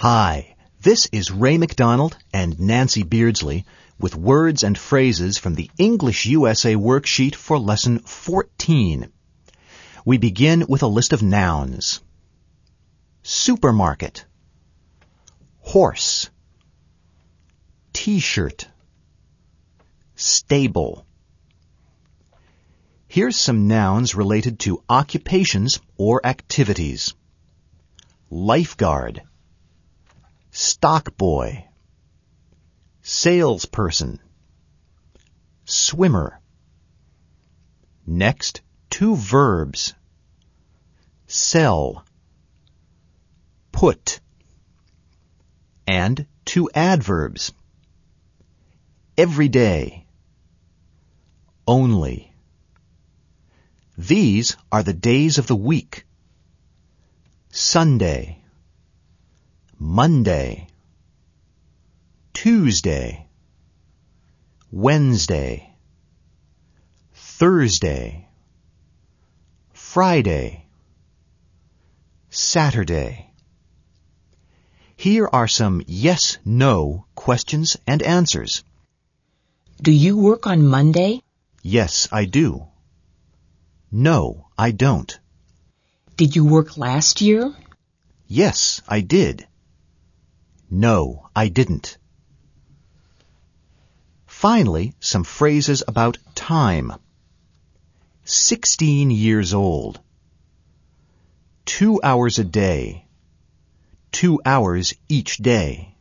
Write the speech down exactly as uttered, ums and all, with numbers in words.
Hi, this is Ray McDonald and Nancy Beardsley with words and phrases from the English U S A worksheet for Lesson fourteen. We begin with a list of nouns. Supermarket, horse, T-shirt, stable. Here's some nouns related to occupations or activities. Lifeguard, stock boy, salesperson, swimmer. Next, two verbs. Sell, put, and two adverbs. Every day, only. These are the days of the week. Sunday, Monday, Tuesday, Wednesday, Thursday, Friday, Saturday. Here are some yes-no questions and answers. Do you work on Monday? Yes, I do. No, I don't. Did you work last year? Yes, I did. No, I didn't. Finally, some phrases about time. Sixteen years old. Two hours a day. Two hours each day.